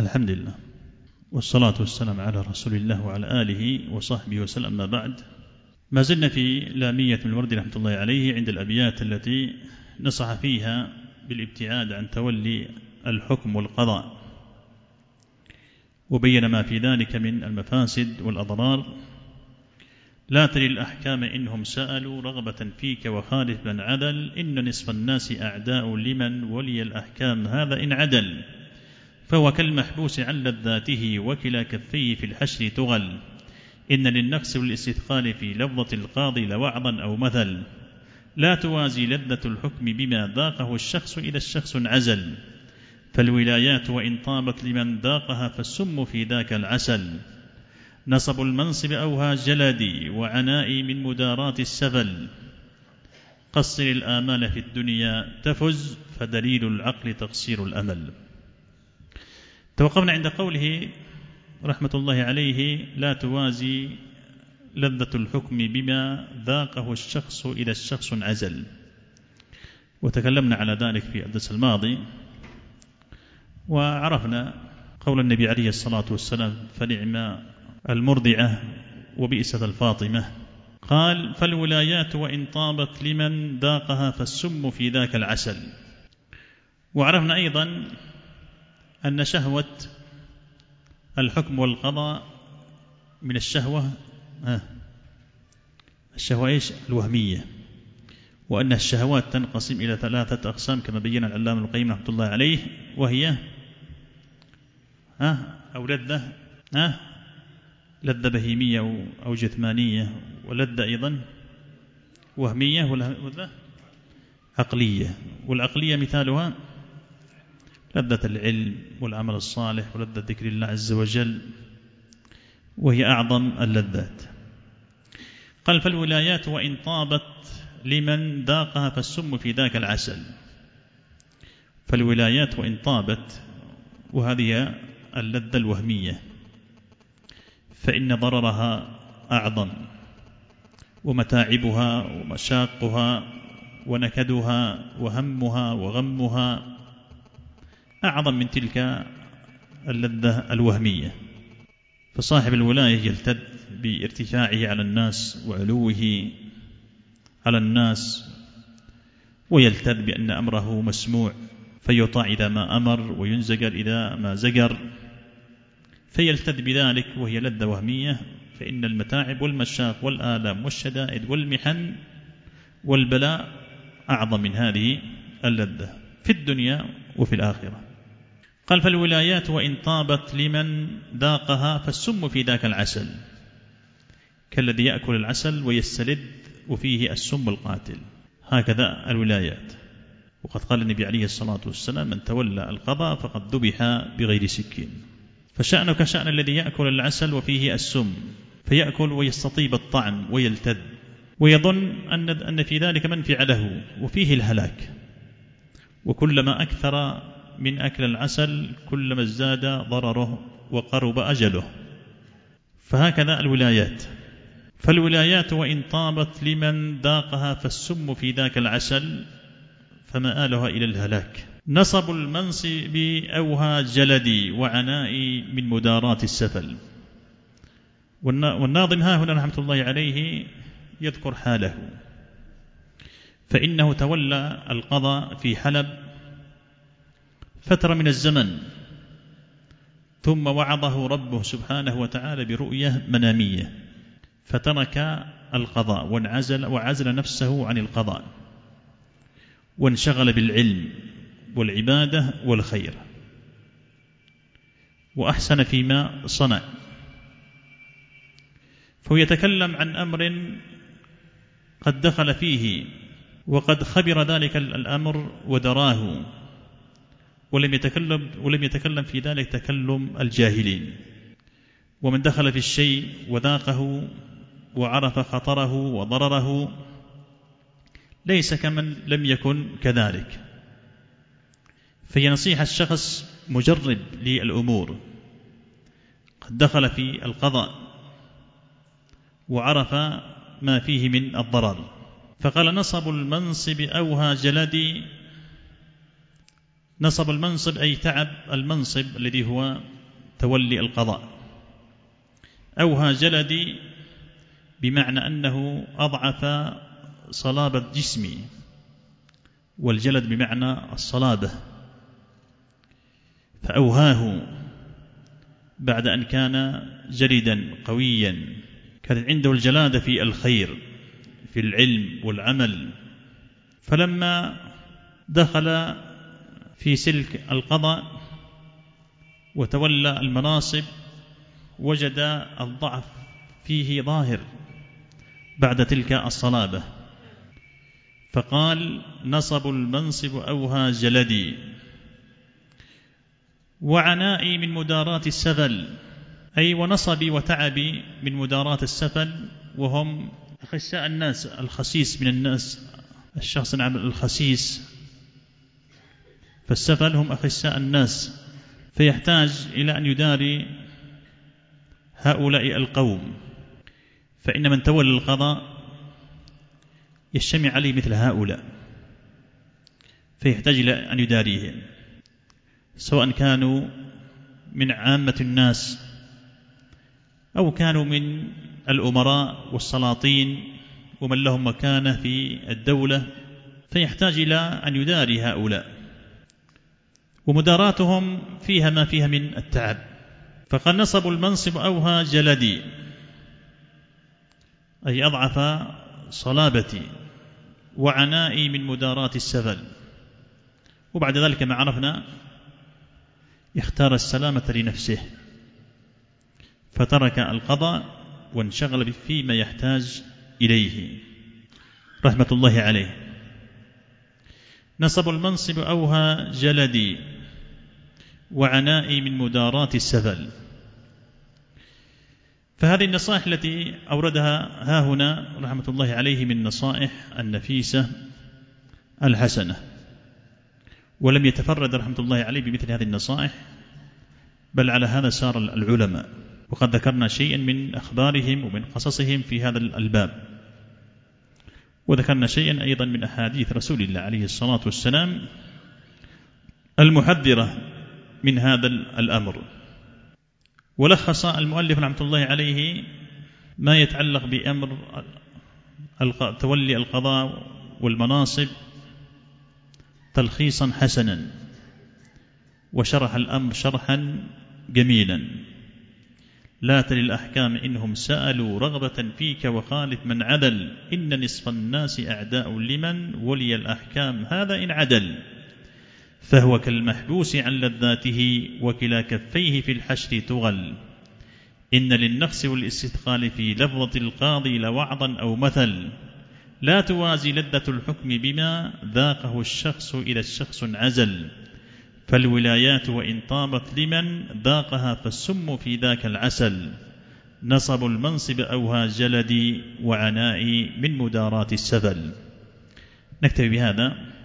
الحمد لله والصلاة والسلام على رسول الله وعلى آله وصحبه وسلم. ما بعد، ما زلنا في لامية ابن الوردي رحمة الله عليه عند الأبيات التي نصح فيها بالابتعاد عن تولي الحكم والقضاء، وبين ما في ذلك من المفاسد والأضرار. لا تلي الأحكام إنهم سألوا رغبة فيك وخالف من عدل، إن نصف الناس أعداء لمن ولي الأحكام هذا إن عدل، فهو كالمحبوس عن لذاته وكلا كفيه في الحشر تغل، إن للنقص والاستثقال في لفظة القاضي لوعظا أو مثل، لا توازي لذة الحكم بما ذاقه الشخص إذا الشخص عزل، فالولايات وإن طابت لمن ذاقها فالسم في ذاك العسل، نصب المنصب أوهى جلدي وعنائي من مدارات السفل، قصر الآمال في الدنيا تفز فدليل العقل تقصير الأمل. توقفنا عند قوله رحمة الله عليه: لا توازي لذة الحكم بما ذاقه الشخص إذا الشخص عزل، وتكلمنا على ذلك في الدرس الماضي، وعرفنا قول النبي عليه الصلاة والسلام: فنعم المرضعة وبئست الفاطمة. قال: فالولايات وإن طابت لمن ذاقها فالسم في ذاك العسل. وعرفنا أيضا أن شهوة الحكم والقضاء من الشهوة إيش؟ الوهمية، وأن الشهوات تنقسم إلى 3 أقسام كما بين العلامة ابن القيم رحمة الله عليه، وهي أو لذة بهيمية أو جثمانية، ولذة أيضا وهمية، ولذة عقلية. والعقلية مثالها لذة العلم والعمل الصالح ولذة ذكر الله عز وجل، وهي أعظم اللذات. قال: فالولايات وإن طابت لمن ذاقها فالسم في ذاك العسل. فالولايات وإن طابت، وهذه اللذة الوهمية، فإن ضررها أعظم، ومتاعبها ومشاقها ونكدها وهمها وغمها أعظم من تلك اللذة الوهمية. فصاحب الولاية يلتذ بارتفاعه على الناس وعلوه على الناس، ويلتذ بأن أمره مسموع فيطاع إذا ما أمر وينزجر إذا ما زجر، فيلتذ بذلك، وهي لذة وهمية. فإن المتاعب والمشاق والآلام والشدائد والمحن والبلاء أعظم من هذه اللذة في الدنيا وفي الآخرة. قال: فالولايات وإن طابت لمن ذاقها فالسم في ذاك العسل، كالذي يأكل العسل ويستلذ وفيه السم القاتل، هكذا الولايات. وقد قال النبي عليه الصلاة والسلام: من تولى القضاء فقد ذبح بغير سكين. فشأنه كشأن الذي يأكل العسل وفيه السم، فيأكل ويستطيب الطعم ويلتذ ويظن أن في ذلك منفعة له، وفيه الهلاك. وكلما أكثر من أكل العسل كلما ازداد ضرره وقرب أجله. فهكذا الولايات. فالولايات وإن طابت لمن ذاقها فالسم في ذاك العسل، فمآلها إلى الهلاك. نصب المنصب أوهى جلدي وعنائي من مدارات السفل. والناظم ها هنا رحمة الله عليه يذكر حاله، فإنه تولى القضاء في حلب فترة من الزمن، ثم وعظه ربه سبحانه وتعالى برؤية منامية، فترك القضاء وعزل نفسه عن القضاء، وانشغل بالعلم والعبادة والخير، وأحسن فيما صنع. فهو يتكلم عن أمر قد دخل فيه وقد خبر ذلك الأمر ودراه، ولم يتكلم في ذلك تكلم الجاهلين. ومن دخل في الشيء وذاقه وعرف خطره وضرره ليس كمن لم يكن كذلك. فهي نصيحة الشخص مجرب للأمور قد دخل في القضاء وعرف ما فيه من الضرر. فقال: نصب المنصب أوهى جلدي. نصب المنصب أي تعب المنصب الذي هو تولي القضاء. أوهى جلدي بمعنى أنه أضعف صلابة جسمي، والجلد بمعنى الصلابة، فأوهاه بعد أن كان جلدا قويا، كانت عنده الجلادة في الخير في العلم والعمل. فلما دخل في سلك القضاء وتولى المناصب وجد الضعف فيه ظاهر بعد تلك الصلابة، فقال: نصب المنصب أوهى جلدي وعنائي من مداراة السفل، أي ونصبي وتعبي من مداراة السفل، وهم أخساء الناس، الخسيس من الناس، الشخص الخسيس، فالسفل هم أخساء الناس، فيحتاج إلى أن يداري هؤلاء القوم، فإن من تولى القضاء يجتمع عليه مثل هؤلاء، فيحتاج إلى أن يداريهم، سواء كانوا من عامة الناس أو كانوا من الأمراء والسلاطين ومن لهم مكانة في الدولة، فيحتاج إلى أن يداري هؤلاء، ومداراتهم فيها ما فيها من التعب. فقد نصب المنصب أوهى جلدي، أي أضعف صلابتي، وعنائي من مداراة السفل. وبعد ذلك ما عرفنا اختار السلامة لنفسه، فترك القضاء وانشغل فيما يحتاج إليه رحمة الله عليه. نصب المنصب أوهى جلدي وعنائي من مداراة السفل. فهذه النصائح التي أوردها ها هنا رحمة الله عليه من نصائح النفيسة الحسنة، ولم يتفرد رحمة الله عليه بمثل هذه النصائح، بل على هذا سار العلماء، وقد ذكرنا شيئا من أخبارهم ومن قصصهم في هذا الباب، وذكرنا شيئا أيضا من أحاديث رسول الله عليه الصلاة والسلام المحذرة من هذا الأمر. ولخص المؤلف رحمة الله عليه ما يتعلق بأمر تولي القضاء والمناصب تلخيصا حسنا، وشرح الأمر شرحا جميلا: لا تل الأحكام إنهم سألوا رغبة فيك وخالف من عدل، إن نصف الناس أعداء لمن ولي الأحكام هذا إن عدل، فهو كالمحبوس عن لذاته وكلا كفيه في الحشر تغل، إن للنقص والاستثقال في لفظة القاضي لوعظا أو مثل، لا توازي لذة الحكم بما ذاقه الشخص إلى الشخص عزل، فالولايات وإن طابت لمن ذاقها فالسم في ذاك العسل، نصب المنصب أوهى جلدي وعنائي من مداراة السفل. نكتفي بهذا.